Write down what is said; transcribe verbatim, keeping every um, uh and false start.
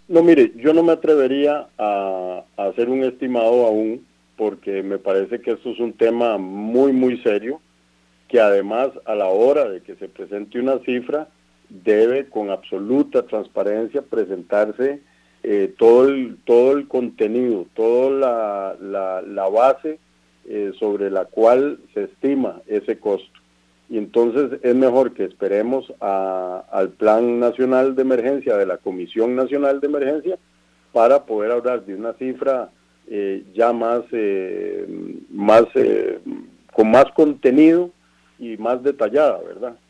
No, mire, yo no me atrevería a, a hacer un estimado aún, porque me parece que esto es un tema muy, muy serio, que además a la hora de que se presente una cifra, debe con absoluta transparencia presentarse eh, todo, el, todo el contenido, toda la, la, la base eh, sobre la cual se estima ese costo. Y entonces es mejor que esperemos a, al Plan Nacional de Emergencia de la Comisión Nacional de Emergencia para poder hablar de una cifra eh, ya más, eh, más eh, con más contenido y más detallada, ¿verdad?